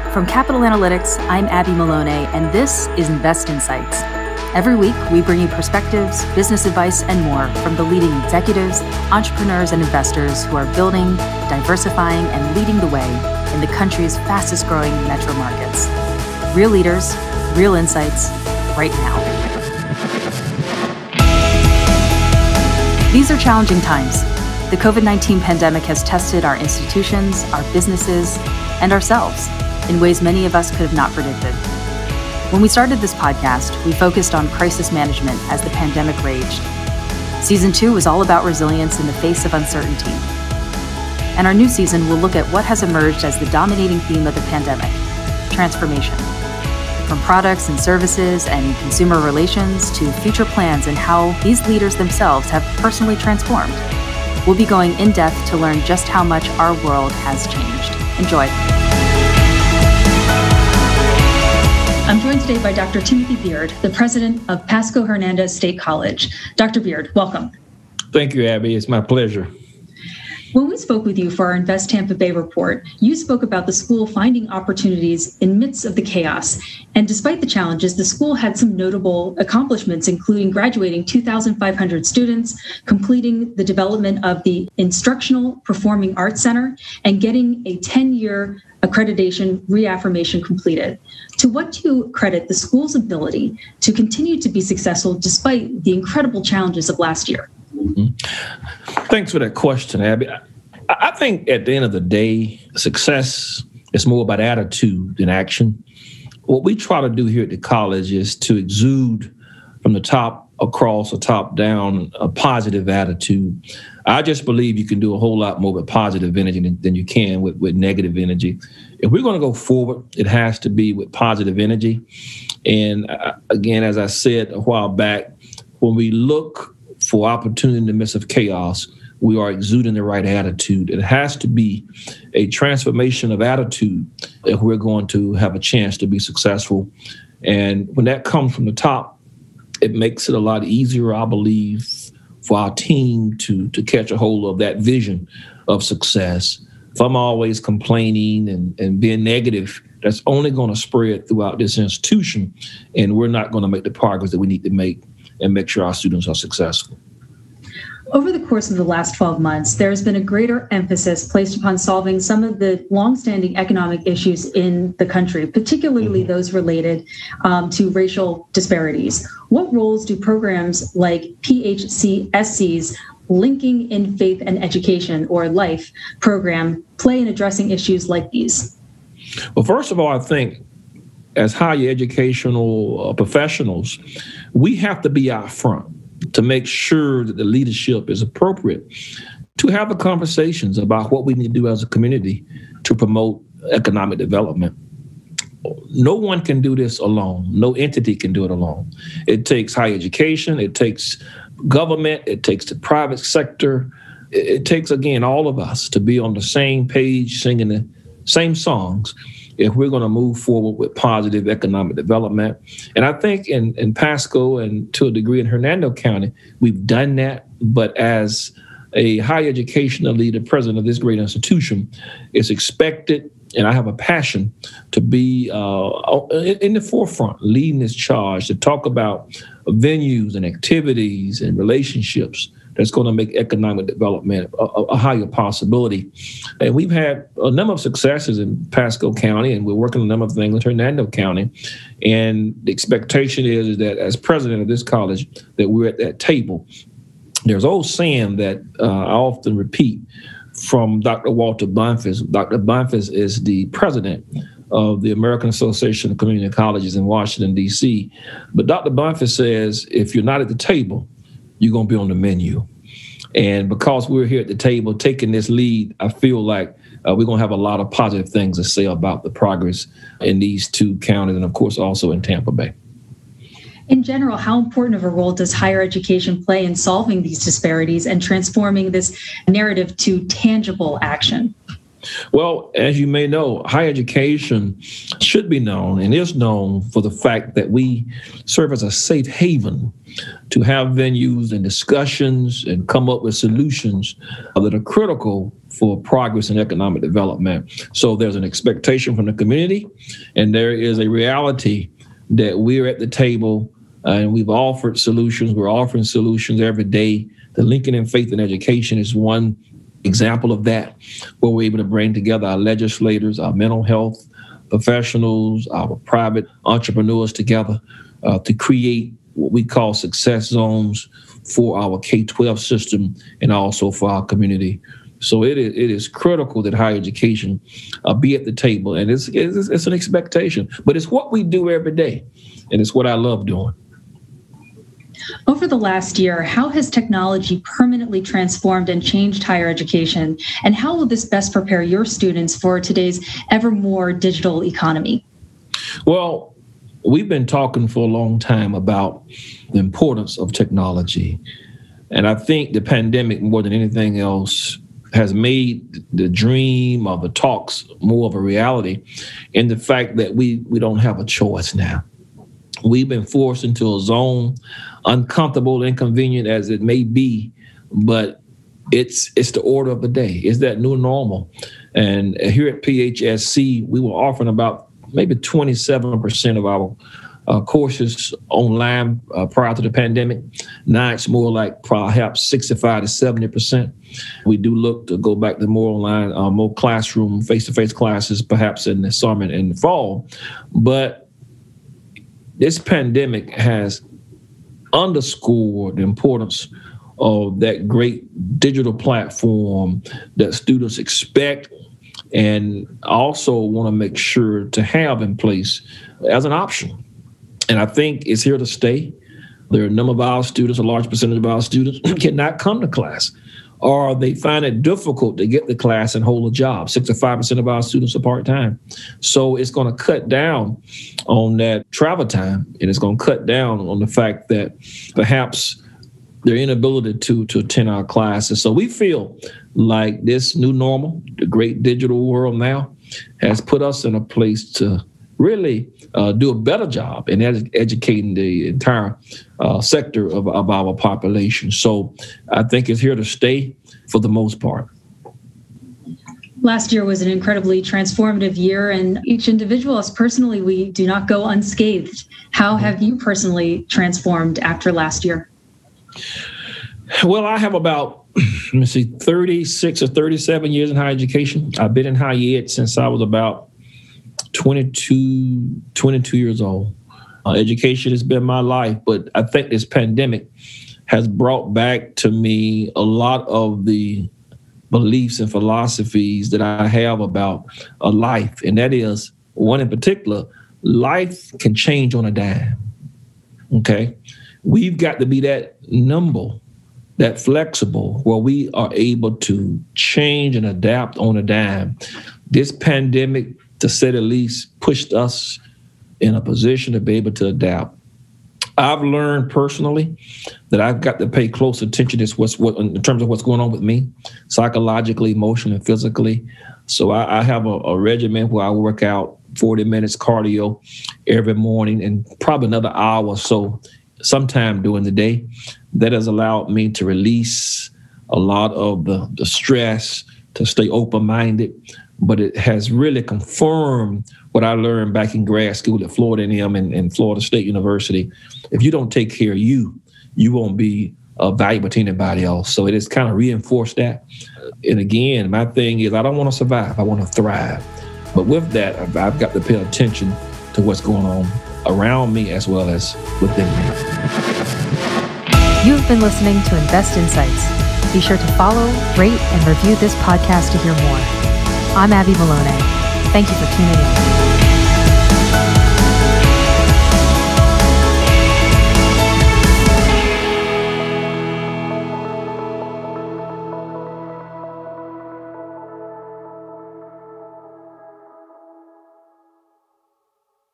From Capital Analytics, I'm Abby Maloney, and this is Invest Insights. Every week, we bring you perspectives, business advice, and more from the leading executives, entrepreneurs, and investors who are building, diversifying, and leading the way in the country's fastest-growing metro markets. Real leaders, real insights, right now. These are challenging times. The COVID-19 pandemic has tested our institutions, our businesses, and ourselves in ways many of us could have not predicted. When we started this podcast, we focused on crisis management as the pandemic raged. Season 2 is all about resilience in the face of uncertainty. And our new season will look at what has emerged as the dominating theme of the pandemic: transformation. From products and services and consumer relations to future plans and how these leaders themselves have personally transformed. We'll be going in depth to learn just how much our world has changed. Enjoy. I'm joined today by Dr. Timothy Beard, the president of Pasco Hernandez State College. Dr. Beard, welcome. Thank you, Abby. It's my pleasure. When we spoke with you for our Invest Tampa Bay report, you spoke about the school finding opportunities in midst of the chaos. And despite the challenges, the school had some notable accomplishments, including graduating 2,500 students, completing the development of the Instructional Performing Arts Center, and getting a 10-year accreditation reaffirmation completed. To what do you credit the school's ability to continue to be successful despite the incredible challenges of last year? Mm-hmm. Thanks for that question, Abby. I think at the end of the day, success is more about attitude than action. What we try to do here at the college is to exude from the top across or top down a positive attitude. I just believe you can do a whole lot more with positive energy than you can with negative energy. If we're going to go forward, it has to be with positive energy. And again, as I said a while back, when we look for opportunity in the midst of chaos, we are exuding the right attitude. It has to be a transformation of attitude if we're going to have a chance to be successful. And when that comes from the top, it makes it a lot easier, I believe, for our team to catch a hold of that vision of success. If I'm always complaining and being negative, that's only going to spread throughout this institution, and we're not going to make the progress that we need to make and make sure our students are successful. Over the course of the last 12 months, there has been a greater emphasis placed upon solving some of the longstanding economic issues in the country, particularly those related to racial disparities. What roles do programs like PHCSC's Linking in Faith and Education, or LIFE program, play in addressing issues like these? Well, first of all, I think as higher educational professionals, we have to be out front to make sure that the leadership is appropriate to have the conversations about what we need to do as a community to promote economic development. No one can do this alone. No entity can do it alone. It takes higher education. It takes government. It takes the private sector. It takes, again, all of us to be on the same page, singing the same songs if we're going to move forward with positive economic development. And I think in Pasco and to a degree in Hernando County, we've done that. But as a higher educational leader, president of this great institution, it's expected, and I have a passion to be in the forefront, leading this charge to talk about venues and activities and relationships that's going to make economic development a higher possibility. And we've had a number of successes in Pasco County, and we're working on a number of things in Hernando County. And the expectation is that as president of this college, that we're at that table. There's an old saying that I often repeat from Dr. Walter Bonfils. Dr. Bonfils is the president of the American Association of Community Colleges in Washington, D.C. But Dr. Bonfils says, if you're not at the table, you're going to be on the menu. And because we're here at the table taking this lead, I feel like we're going to have a lot of positive things to say about the progress in these two counties and, of course, also in Tampa Bay. In general, how important of a role does higher education play in solving these disparities and transforming this narrative to tangible action? Well, as you may know, higher education should be known and is known for the fact that we serve as a safe haven to have venues and discussions and come up with solutions that are critical for progress and economic development. So there's an expectation from the community, and there is a reality that we're at the table and we've offered solutions. We're offering solutions every day. The Lincoln in Faith and Education is one example of that, where we're able to bring together our legislators, our mental health professionals, our private entrepreneurs together to create what we call success zones for our K-12 system and also for our community. So it is critical that higher education be at the table, and it's an expectation, but it's what we do every day, and it's what I love doing. Over the last year, how has technology permanently transformed and changed higher education, and how will this best prepare your students for today's ever more digital economy? Well, we've been talking for a long time about the importance of technology, and I think the pandemic, more than anything else, has made the dream of the talks more of a reality in the fact that we don't have a choice now. We've been forced into a zone, uncomfortable, inconvenient as it may be, but it's the order of the day. It's that new normal. And here at PHSC, we were offering about maybe 27% of our courses online prior to the pandemic. Now it's more like perhaps 65 to 70%. We do look to go back to more online, more classroom, face-to-face classes, perhaps in the summer and in the fall. But this pandemic has underscored the importance of that great digital platform that students expect and also want to make sure to have in place as an option. And I think it's here to stay. There are a number of our students, a large percentage of our students cannot come to class, or they find it difficult to get to class and hold a job. 65% of our students are part-time. So it's going to cut down on that travel time, and it's going to cut down on the fact that perhaps their inability to attend our classes. So we feel like this new normal, the great digital world now, has put us in a place to really do a better job in educating the entire sector of our population. So I think it's here to stay for the most part. Last year was an incredibly transformative year, and each individual, us personally, we do not go unscathed. How have you personally transformed after last year? Well, I have about, 36 or 37 years in higher education. I've been in higher ed since I was about 22 years old. Education has been my life, but I think this pandemic has brought back to me a lot of the beliefs and philosophies that I have about a life. And that is, one in particular, life can change on a dime. Okay? We've got to be that nimble, that flexible, where we are able to change and adapt on a dime. This pandemic, to say the least, pushed us in a position to be able to adapt. I've learned personally that I've got to pay close attention to what in terms of what's going on with me, psychologically, emotionally, and physically. So I have a regimen where I work out 40 minutes cardio every morning and probably another hour or so sometime during the day. That has allowed me to release a lot of the stress, to stay open-minded. But it has really confirmed what I learned back in grad school at Florida A&M and Florida State University. If you don't take care of you won't be valuable to anybody else. So it has kind of reinforced that. And again, my thing is I don't want to survive. I want to thrive. But with that, I've got to pay attention to what's going on around me as well as within me. You have been listening to Invest Insights. Be sure to follow, rate, and review this podcast to hear more. I'm Abby Maloney. Thank you for tuning in.